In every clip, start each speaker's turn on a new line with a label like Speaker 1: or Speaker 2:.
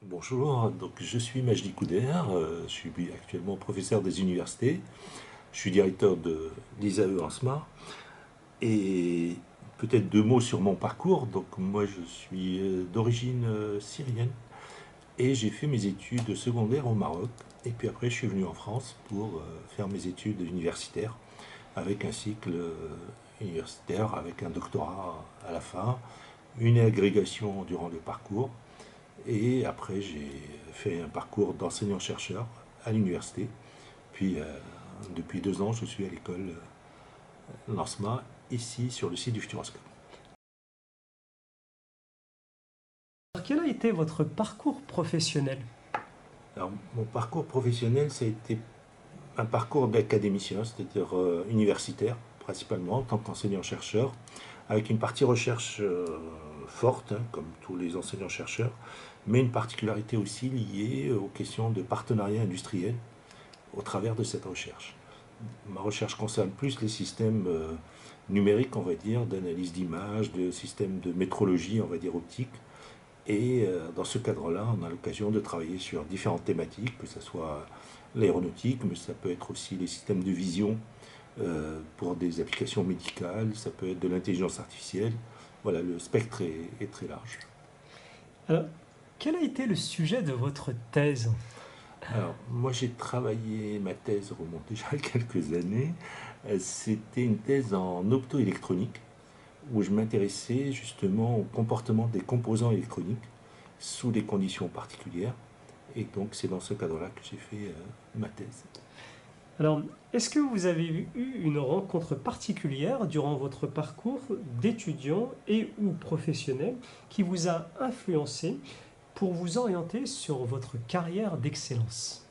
Speaker 1: Bonjour, donc je suis Majdi Couder, je suis actuellement professeur des universités, je suis directeur de l'ISAE ENSMA et peut-être deux mots sur mon parcours. Donc moi je suis d'origine syrienne et j'ai fait mes études secondaires au Maroc et puis après je suis venu en France pour faire mes études universitaires avec un cycle universitaire avec un doctorat à la fin, une agrégation durant le parcours. Et après, j'ai fait un parcours d'enseignant-chercheur à l'université. Puis, depuis 2 ans, je suis à l'école Lancema, ici sur le site du Futuroscope.
Speaker 2: Alors, quel a été votre parcours professionnel?
Speaker 1: Alors, mon parcours professionnel, ça a été un parcours d'académicien, c'est-à-dire universitaire, principalement, en tant qu'enseignant-chercheur, avec une partie recherche forte, hein, comme tous les enseignants-chercheurs, mais une particularité aussi liée aux questions de partenariat industriel au travers de cette recherche. Ma recherche concerne plus les systèmes numériques, on va dire, d'analyse d'images, de systèmes de métrologie, on va dire, optique. Et dans ce cadre-là, on a l'occasion de travailler sur différentes thématiques, que ce soit l'aéronautique, mais ça peut être aussi les systèmes de vision pour des applications médicales, ça peut être de l'intelligence artificielle. Voilà, le spectre est très large.
Speaker 2: Alors, quel a été le sujet de votre thèse?
Speaker 1: Alors, moi j'ai travaillé, ma thèse remonte déjà à quelques années. C'était une thèse en optoélectronique où je m'intéressais justement au comportement des composants électroniques sous des conditions particulières. Et donc c'est dans ce cadre-là que j'ai fait ma thèse.
Speaker 2: Alors, est-ce que vous avez eu une rencontre particulière durant votre parcours d'étudiant et ou professionnel qui vous a influencé pour vous orienter sur votre carrière d'excellence?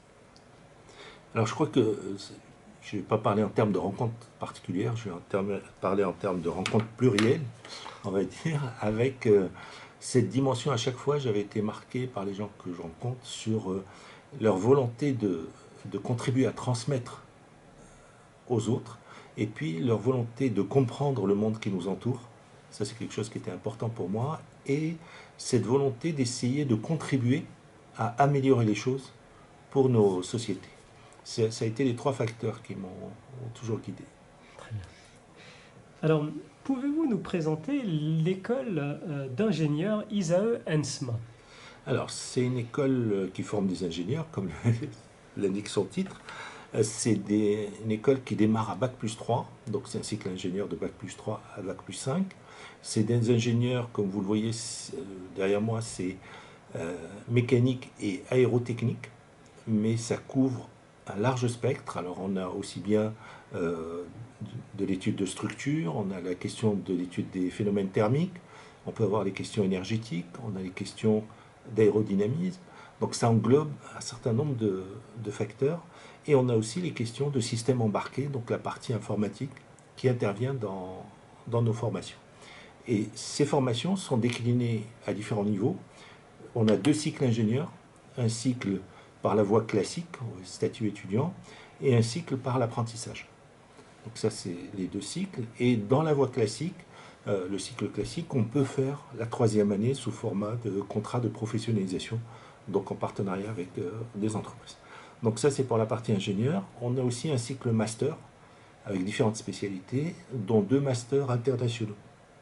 Speaker 1: Alors je crois que je ne vais pas parler en termes de rencontres particulières, je vais parler en termes de rencontres plurielles, on va dire, avec cette dimension. À chaque fois, j'avais été marqué par les gens que je rencontre sur leur volonté de contribuer à transmettre aux autres, et puis leur volonté de comprendre le monde qui nous entoure. Ça, c'est quelque chose qui était important pour moi. Et cette volonté d'essayer de contribuer à améliorer les choses pour nos sociétés. Ça a été les trois facteurs qui m'ont toujours guidé.
Speaker 2: Très bien. Alors, pouvez-vous nous présenter l'école d'ingénieurs ISAE ENSMA?
Speaker 1: Alors, c'est une école qui forme des ingénieurs, comme l'indique son titre. Une école qui démarre à Bac+3, donc c'est un cycle ingénieur de Bac+3 à Bac+5. C'est des ingénieurs, comme vous le voyez derrière moi, c'est mécanique et aérotechnique, mais ça couvre un large spectre. Alors on a aussi bien euh, de l'étude de structure, on a la question de l'étude des phénomènes thermiques, on peut avoir les questions énergétiques, on a les questions d'aérodynamisme. Donc ça englobe un certain nombre de facteurs. Et on a aussi les questions de systèmes embarqués, donc la partie informatique qui intervient dans nos formations. Et ces formations sont déclinées à différents niveaux. On a deux cycles ingénieurs, un cycle par la voie classique, statut étudiant, et un cycle par l'apprentissage. Donc ça, c'est les deux cycles. Et dans la voie classique, le cycle classique, on peut faire la troisième année sous format de contrat de professionnalisation, donc en partenariat avec des entreprises. Donc ça, c'est pour la partie ingénieur. On a aussi un cycle master avec différentes spécialités, dont deux masters internationaux.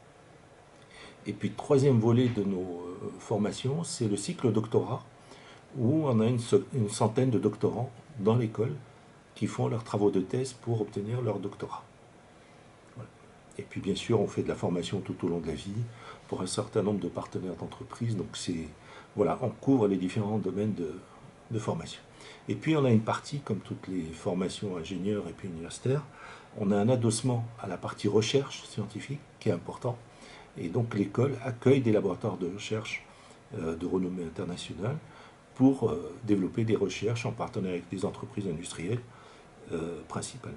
Speaker 1: Et puis, troisième volet de nos formations, c'est le cycle doctorat, où on a une centaine de doctorants dans l'école qui font leurs travaux de thèse pour obtenir leur doctorat. Voilà. Et puis bien sûr, on fait de la formation tout au long de la vie pour un certain nombre de partenaires d'entreprise. Donc voilà, on couvre les différents domaines de formation. Et puis on a une partie, comme toutes les formations ingénieurs et puis universitaires, on a un adossement à la partie recherche scientifique qui est important. Et donc l'école accueille des laboratoires de recherche de renommée internationale pour développer des recherches en partenariat avec des entreprises industrielles principalement.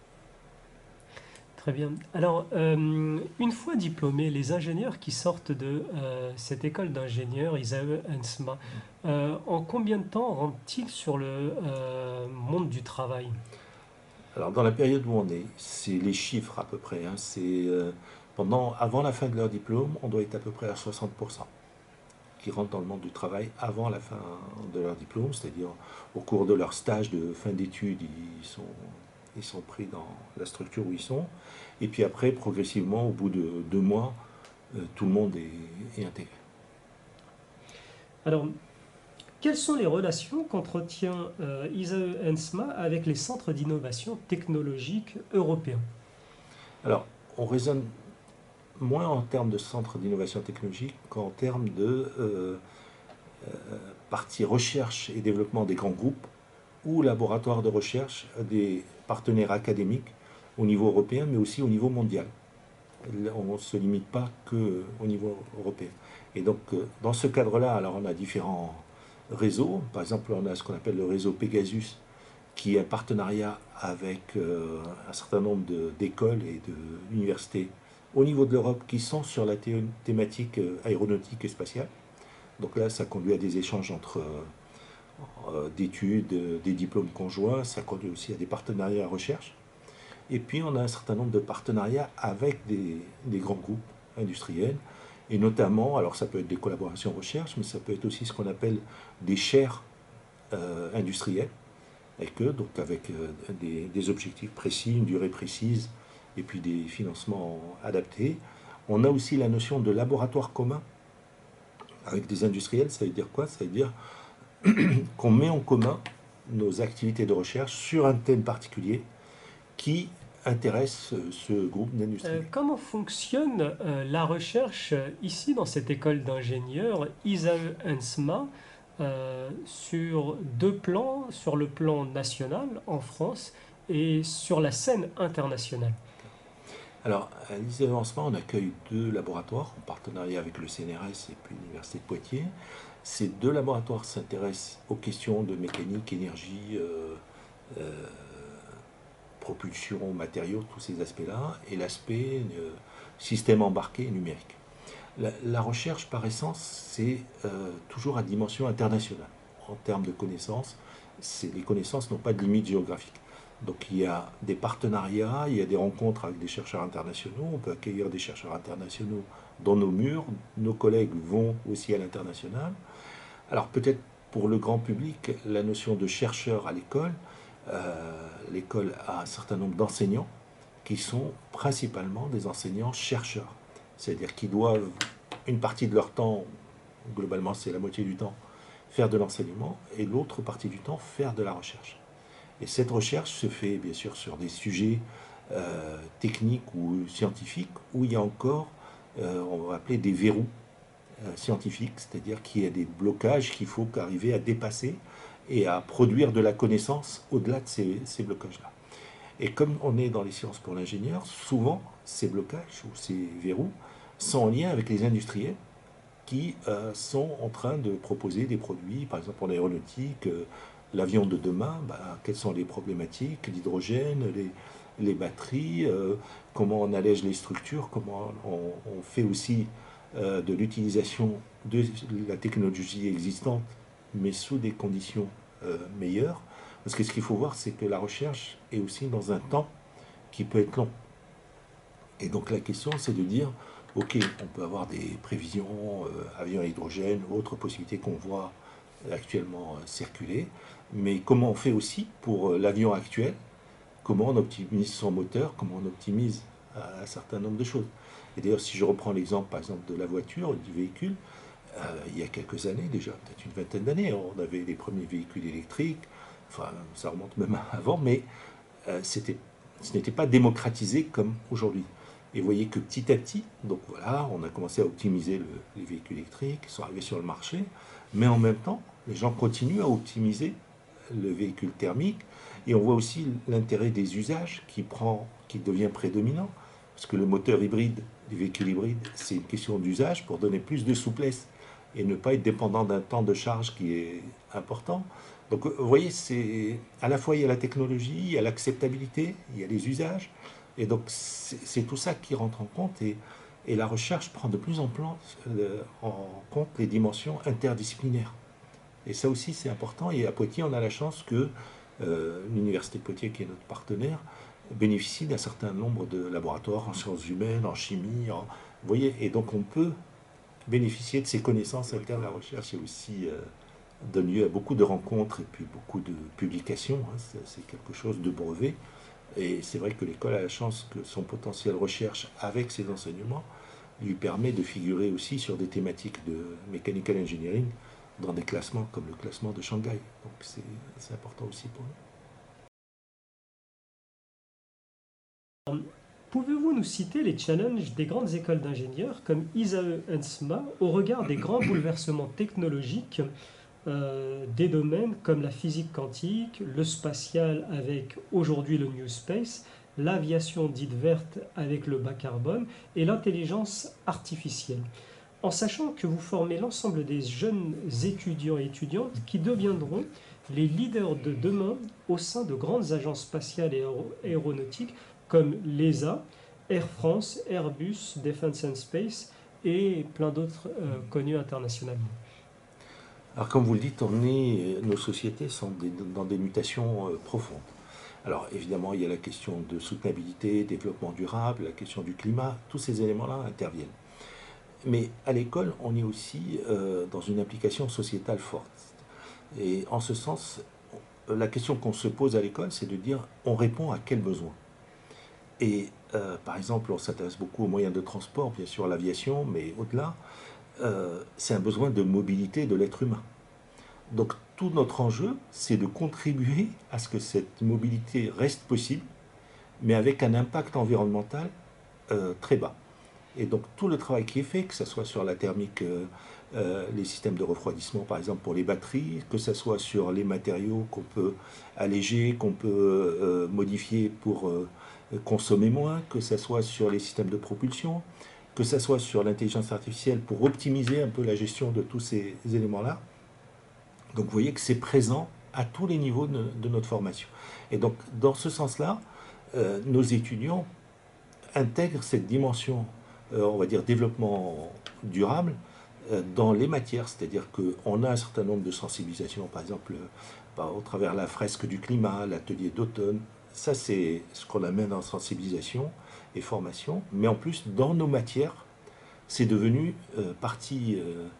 Speaker 2: Très bien. Alors, une fois diplômés, les ingénieurs qui sortent de cette école d'ingénieurs, ISAE ENSMA, en combien de temps rentrent-ils sur le monde du travail?
Speaker 1: Alors dans la période où on est, c'est les chiffres à peu près. C'est avant la fin de leur diplôme, on doit être à peu près à 60%. qui rentrent dans le monde du travail avant la fin de leur diplôme, c'est-à-dire au cours de leur stage de fin d'études, ils sont pris dans la structure où ils sont. Et puis après, progressivement, au bout de 2 mois, tout le monde est intégré.
Speaker 2: Alors, quelles sont les relations qu'entretient ISAE ENSMA avec les centres d'innovation technologique européens?
Speaker 1: Alors, on raisonne moins en termes de centres d'innovation technologique qu'en termes de partie recherche et développement des grands groupes ou laboratoires de recherche des partenaires académiques au niveau européen, mais aussi au niveau mondial. On ne se limite pas qu'au niveau européen. Et donc, dans ce cadre-là, alors on a différents réseaux. Par exemple, on a ce qu'on appelle le réseau Pegasus, qui est un partenariat avec un certain nombre d'écoles et d'universités au niveau de l'Europe qui sont sur la thématique aéronautique et spatiale. Donc là, ça conduit à des échanges entre d'études, des diplômes conjoints, ça conduit aussi à des partenariats à recherche. Et puis on a un certain nombre de partenariats avec des grands groupes industriels, et notamment, alors ça peut être des collaborations recherche, mais ça peut être aussi ce qu'on appelle des chaires industrielles, avec des objectifs précis, une durée précise, et puis des financements adaptés. On a aussi la notion de laboratoire commun avec des industriels. Ça veut dire quoi? Ça veut dire qu'on met en commun nos activités de recherche sur un thème particulier qui intéresse ce groupe d'industriels.
Speaker 2: Comment fonctionne la recherche ici dans cette école d'ingénieurs ISAE ENSMA sur deux plans, sur le plan national en France et sur la scène internationale?
Speaker 1: Alors, à l'ISAE Lancement, on accueille 2 laboratoires en partenariat avec le CNRS et puis l'Université de Poitiers. Ces 2 laboratoires s'intéressent aux questions de mécanique, énergie, propulsion, matériaux, tous ces aspects-là, et l'aspect système embarqué et numérique. La recherche, par essence, c'est toujours à dimension internationale. En termes de connaissances, les connaissances n'ont pas de limite géographique. Donc il y a des partenariats, il y a des rencontres avec des chercheurs internationaux, on peut accueillir des chercheurs internationaux dans nos murs, nos collègues vont aussi à l'international. Alors peut-être pour le grand public, la notion de chercheur à l'école a un certain nombre d'enseignants qui sont principalement des enseignants chercheurs, c'est-à-dire qu'ils doivent une partie de leur temps, globalement c'est la moitié du temps, faire de l'enseignement et l'autre partie du temps faire de la recherche. Et cette recherche se fait bien sûr sur des sujets techniques ou scientifiques où il y a encore, on va appeler des verrous scientifiques, c'est-à-dire qu'il y a des blocages qu'il faut arriver à dépasser et à produire de la connaissance au-delà de ces blocages-là. Et comme on est dans les sciences pour l'ingénieur, souvent ces blocages ou ces verrous sont en lien avec les industriels qui sont en train de proposer des produits, par exemple en aéronautique, l'avion de demain, quelles sont les problématiques, l'hydrogène, les batteries, comment on allège les structures, comment on fait aussi de l'utilisation de la technologie existante, mais sous des conditions meilleures. Parce que ce qu'il faut voir, c'est que la recherche est aussi dans un temps qui peut être long. Et donc la question, c'est de dire, ok, on peut avoir des prévisions, avions à hydrogène, autres possibilités qu'on voit actuellement circuler, mais comment on fait aussi pour l'avion actuel, comment on optimise son moteur, comment on optimise un certain nombre de choses. Et d'ailleurs, si je reprends l'exemple, par exemple, de la voiture, du véhicule, il y a quelques années déjà, peut-être une vingtaine d'années, on avait les premiers véhicules électriques, enfin, ça remonte même avant, mais ce n'était pas démocratisé comme aujourd'hui. Et vous voyez que petit à petit, donc voilà, on a commencé à optimiser les véhicules électriques, ils sont arrivés sur le marché, mais en même temps, les gens continuent à optimiser le véhicule thermique, et on voit aussi l'intérêt des usages qui devient prédominant, parce que le moteur hybride, les véhicules hybrides, c'est une question d'usage pour donner plus de souplesse et ne pas être dépendant d'un temps de charge qui est important. Donc vous voyez, c'est à la fois il y a la technologie, il y a l'acceptabilité, il y a les usages, et donc c'est tout ça qui rentre en compte, et la recherche prend de plus en plus en compte les dimensions interdisciplinaires. Et ça aussi c'est important, et à Poitiers on a la chance que l'Université de Poitiers, qui est notre partenaire, bénéficie d'un certain nombre de laboratoires en sciences humaines, en chimie, vous voyez, et donc on peut bénéficier de ces connaissances internes à la recherche et aussi donne lieu à beaucoup de rencontres et puis beaucoup de publications. Hein. C'est quelque chose de brevet. Et c'est vrai que l'école a la chance que son potentiel recherche avec ses enseignements lui permet de figurer aussi sur des thématiques de mechanical engineering dans des classements comme le classement de Shanghai. Donc c'est important aussi pour nous.
Speaker 2: Pouvez-vous nous citer les challenges des grandes écoles d'ingénieurs comme ISAE et SMA au regard des grands bouleversements technologiques des domaines comme la physique quantique, le spatial avec aujourd'hui le New Space, l'aviation dite verte avec le bas carbone et l'intelligence artificielle, en sachant que vous formez l'ensemble des jeunes étudiants et étudiantes qui deviendront les leaders de demain au sein de grandes agences spatiales et aéronautiques comme l'ESA, Air France, Airbus, Defence and Space et plein d'autres connus internationalement.
Speaker 1: Alors comme vous le dites, nos sociétés sont dans des mutations profondes. Alors évidemment, il y a la question de soutenabilité, développement durable, la question du climat, tous ces éléments-là interviennent. Mais à l'école, on est aussi dans une implication sociétale forte. Et en ce sens, la question qu'on se pose à l'école, c'est de dire, on répond à quel besoin? Et par exemple, on s'intéresse beaucoup aux moyens de transport, bien sûr à l'aviation, mais au-delà, c'est un besoin de mobilité de l'être humain. Donc tout notre enjeu, c'est de contribuer à ce que cette mobilité reste possible, mais avec un impact environnemental très bas. Et donc tout le travail qui est fait, que ce soit sur la thermique, les systèmes de refroidissement par exemple pour les batteries, que ce soit sur les matériaux qu'on peut alléger, qu'on peut modifier pour consommer moins, que ce soit sur les systèmes de propulsion, que ce soit sur l'intelligence artificielle pour optimiser un peu la gestion de tous ces éléments-là. Donc vous voyez que c'est présent à tous les niveaux de notre formation. Et donc dans ce sens-là, nos étudiants intègrent cette dimension, on va dire développement durable, dans les matières. C'est-à-dire qu'on a un certain nombre de sensibilisations, par exemple au travers la fresque du climat, l'atelier d'automne. Ça c'est ce qu'on amène en sensibilisation et formation. Mais en plus, dans nos matières, c'est devenu partie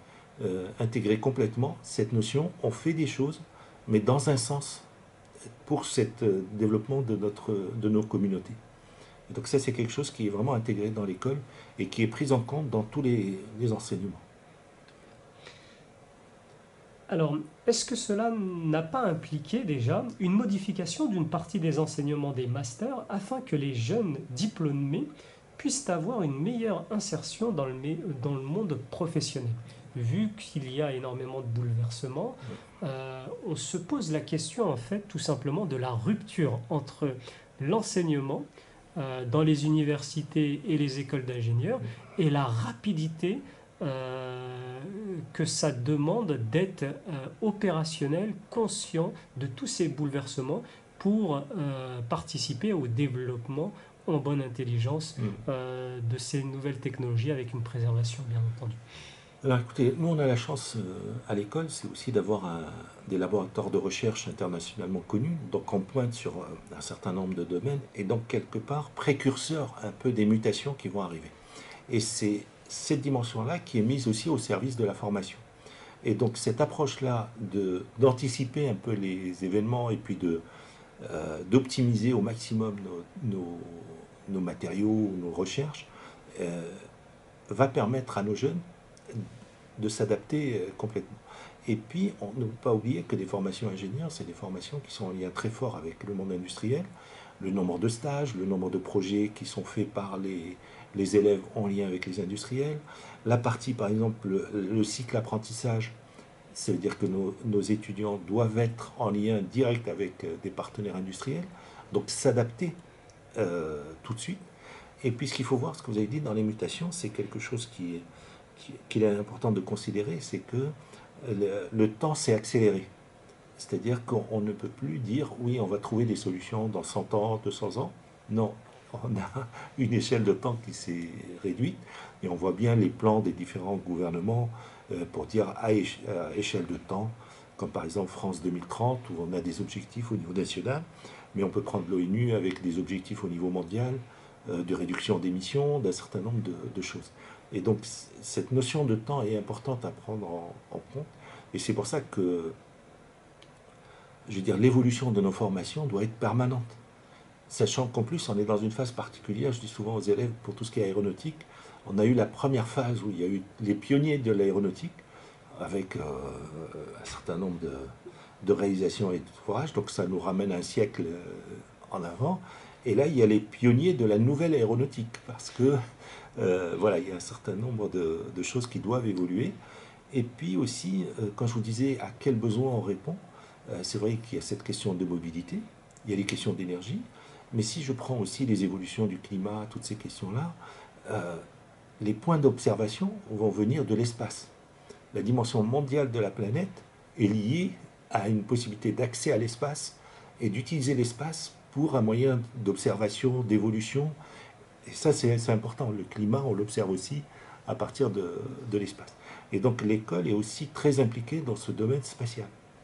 Speaker 1: intégrée complètement, cette notion. On fait des choses, mais dans un sens, pour ce développement de nos communautés. Et donc ça, c'est quelque chose qui est vraiment intégré dans l'école et qui est pris en compte dans tous les enseignements.
Speaker 2: Alors, est-ce que cela n'a pas impliqué déjà une modification d'une partie des enseignements des masters afin que les jeunes diplômés puissent avoir une meilleure insertion dans le monde professionnel? Vu qu'il y a énormément de bouleversements, on se pose la question en fait tout simplement de la rupture entre l'enseignement dans les universités et les écoles d'ingénieurs et la rapidité que ça demande d'être opérationnel, conscient de tous ces bouleversements pour participer au développement en bonne intelligence de ces nouvelles technologies avec une préservation bien entendu.
Speaker 1: Alors écoutez, nous on a la chance à l'école, c'est aussi d'avoir des laboratoires de recherche internationalement connus, donc on pointe sur un certain nombre de domaines et donc quelque part précurseur un peu des mutations qui vont arriver. Et c'est cette dimension-là qui est mise aussi au service de la formation. Et donc cette approche-là d'anticiper un peu les événements et puis d'optimiser au maximum nos matériaux, nos recherches, va permettre à nos jeunes de s'adapter complètement. Et puis, on ne peut pas oublier que des formations ingénieurs, c'est des formations qui sont en lien très fort avec le monde industriel, le nombre de stages, le nombre de projets qui sont faits par les élèves en lien avec les industriels, la partie, par exemple, le cycle apprentissage, ça veut dire que nos étudiants doivent être en lien direct avec des partenaires industriels, donc s'adapter tout de suite. Et puis, ce qu'il faut voir, ce que vous avez dit dans les mutations, c'est quelque chose qu'il est important de considérer, c'est que le temps s'est accéléré. C'est-à-dire qu'on ne peut plus dire, oui, on va trouver des solutions dans 100 ans, 200 ans. Non, on a une échelle de temps qui s'est réduite, et on voit bien les plans des différents gouvernements pour dire à échelle de temps, comme par exemple France 2030, où on a des objectifs au niveau national, mais on peut prendre l'ONU avec des objectifs au niveau mondial, de réduction d'émissions, d'un certain nombre de choses. Et donc, cette notion de temps est importante à prendre en compte. Et c'est pour ça que, je veux dire, l'évolution de nos formations doit être permanente. Sachant qu'en plus, on est dans une phase particulière, je dis souvent aux élèves, pour tout ce qui est aéronautique, on a eu la première phase où il y a eu les pionniers de l'aéronautique, avec un certain nombre de réalisations et d'ouvrages, donc ça nous ramène un siècle en avant. Et là, il y a les pionniers de la nouvelle aéronautique, parce que voilà, il y a un certain nombre de choses qui doivent évoluer. Et puis aussi, quand je vous disais à quels besoins on répond, c'est vrai qu'il y a cette question de mobilité, il y a les questions d'énergie, mais si je prends aussi les évolutions du climat, toutes ces questions-là, les points d'observation vont venir de l'espace. La dimension mondiale de la planète est liée à une possibilité d'accès à l'espace et d'utiliser l'espace pour un moyen d'observation, d'évolution. Et ça, c'est important. Le climat, on l'observe aussi à partir de l'espace. Et donc l'école est aussi très impliquée dans ce domaine spatial.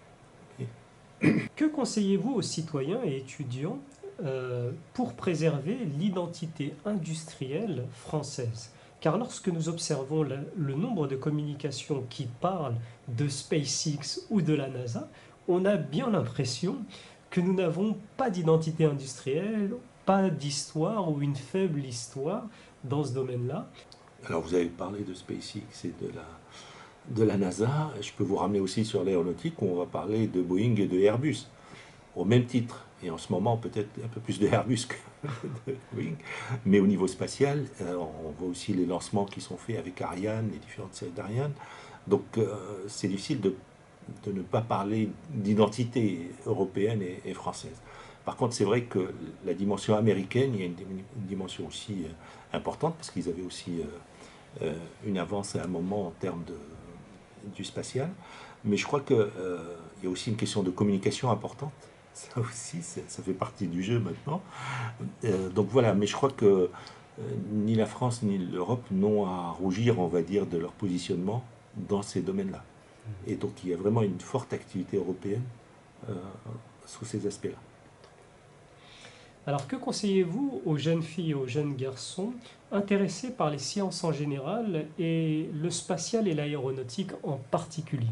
Speaker 2: Que conseillez-vous aux citoyens et étudiants pour préserver l'identité industrielle française? Car lorsque nous observons le nombre de communications qui parlent de SpaceX ou de la NASA, on a bien l'impression que nous n'avons pas d'identité industrielle, pas d'histoire ou une faible histoire dans ce domaine-là.
Speaker 1: Alors vous avez parlé de SpaceX et de la NASA. Je peux vous ramener aussi sur l'aéronautique où on va parler de Boeing et de Airbus, au même titre. Et en ce moment, peut-être un peu plus de Airbus que de Boeing. Mais au niveau spatial, on voit aussi les lancements qui sont faits avec Ariane, les différentes séries d'Ariane. Donc c'est difficile de ne pas parler d'identité européenne et française. Par contre, c'est vrai que la dimension américaine, il y a une dimension aussi importante, parce qu'ils avaient aussi une avance à un moment en termes du spatial. Mais je crois qu'il y a aussi une question de communication importante. Ça aussi, ça fait partie du jeu maintenant. Donc voilà, mais je crois que ni la France ni l'Europe n'ont à rougir, on va dire, de leur positionnement dans ces domaines-là. Et donc il y a vraiment une forte activité européenne euh, sous ces aspects-là.
Speaker 2: Alors que conseillez-vous aux jeunes filles et aux jeunes garçons intéressés par les sciences en général et le spatial et l'aéronautique en particulier?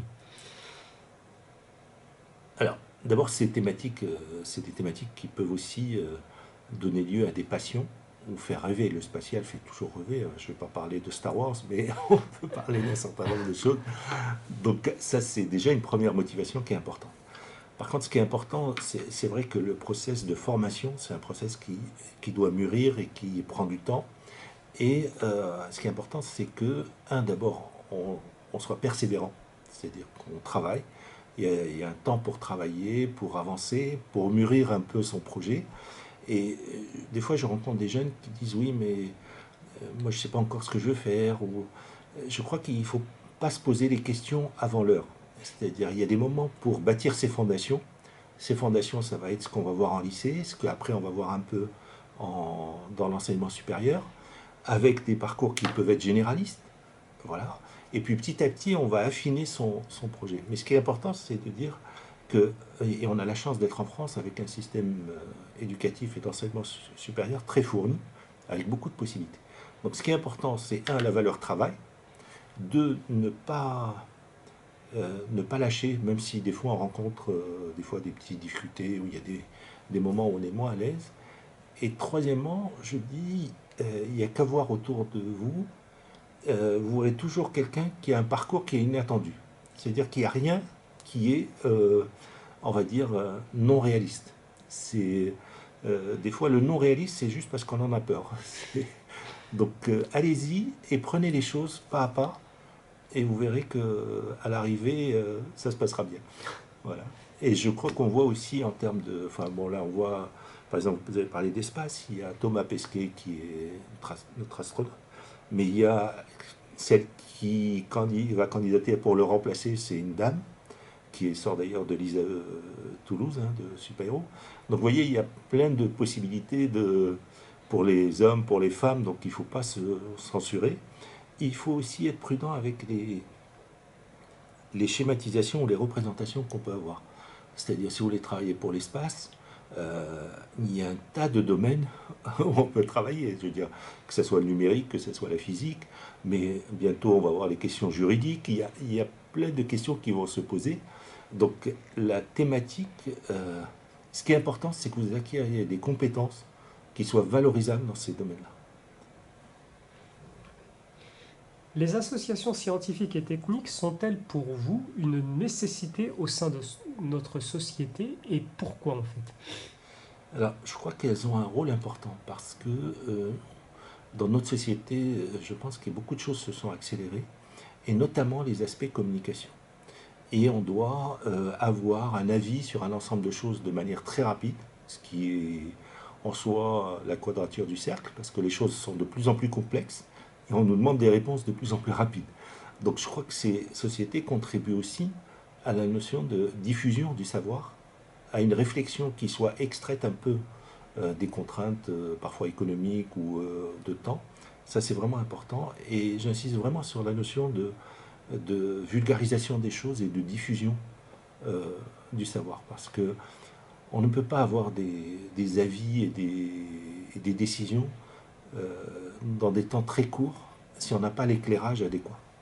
Speaker 1: Alors, d'abord, c'est des thématiques qui peuvent aussi donner lieu à des passions ou faire rêver. Le spatial fait toujours rêver. Je ne vais pas parler de Star Wars, mais on peut parler d'un certain nombre de choses. Donc ça, c'est déjà une première motivation qui est importante. Par contre, ce qui est important, c'est vrai que le process de formation, c'est un process qui doit mûrir et qui prend du temps. Et ce qui est important, c'est que, d'abord, on soit persévérant, c'est-à-dire qu'on travaille. Il y a un temps pour travailler, pour avancer, pour mûrir un peu son projet. Et des fois, je rencontre des jeunes qui disent oui, mais moi, je ne sais pas encore ce que je veux faire. Ou, je crois qu'il ne faut pas se poser les questions avant l'heure. C'est-à-dire, il y a des moments pour bâtir ses fondations. Ces fondations, ça va être ce qu'on va voir en lycée, ce qu'après on va voir un peu dans l'enseignement supérieur, avec des parcours qui peuvent être généralistes. Voilà. Et puis petit à petit, on va affiner son projet. Mais ce qui est important, c'est de dire que, et on a la chance d'être en France avec un système éducatif et d'enseignement supérieur très fourni, avec beaucoup de possibilités. Donc ce qui est important, c'est la valeur travail, deux, ne pas lâcher, même si des fois on rencontre des fois des petites difficultés, où il y a des moments où on est moins à l'aise. Et troisièmement, je dis, il n'y a qu'à voir autour de vous, vous aurez toujours quelqu'un qui a un parcours qui est inattendu. C'est-à-dire qu'il n'y a rien qui est, on va dire, non réaliste. Des fois, le non réaliste, c'est juste parce qu'on en a peur. Donc, allez-y et prenez les choses pas à pas, et vous verrez que à l'arrivée, ça se passera bien. Voilà. Et je crois qu'on voit aussi en termes de, enfin bon là, on voit, par exemple, vous avez parlé d'espace, il y a Thomas Pesquet qui est notre astronaute. Mais il y a celle qui va candidater pour le remplacer, c'est une dame qui sort d'ailleurs de l'ISAE Toulouse, de Super-Héros. Donc vous voyez, il y a plein de possibilités pour les hommes, pour les femmes, donc il ne faut pas se censurer. Il faut aussi être prudent avec les schématisations ou les représentations qu'on peut avoir. C'est-à-dire, si vous voulez travailler pour l'espace, Il y a un tas de domaines où on peut travailler, je veux dire, que ce soit le numérique, que ce soit la physique, mais bientôt on va voir les questions juridiques, il y a plein de questions qui vont se poser. Donc la thématique, ce qui est important, c'est que vous acquériez des compétences qui soient valorisables dans ces domaines-là.
Speaker 2: Les associations scientifiques et techniques sont-elles pour vous une nécessité au sein de notre société et pourquoi en fait?
Speaker 1: Alors, je crois qu'elles ont un rôle important parce que dans notre société, je pense que beaucoup de choses se sont accélérées, et notamment les aspects communication. Et on doit avoir un avis sur un ensemble de choses de manière très rapide, ce qui est en soi la quadrature du cercle, parce que les choses sont de plus en plus complexes, et on nous demande des réponses de plus en plus rapides. Donc je crois que ces sociétés contribuent aussi à la notion de diffusion du savoir, à une réflexion qui soit extraite un peu des contraintes parfois économiques ou de temps. Ça c'est vraiment important, et j'insiste vraiment sur la notion de vulgarisation des choses et de diffusion euh, du savoir, parce que on ne peut pas avoir des avis et des décisions dans des temps très courts si on n'a pas l'éclairage adéquat.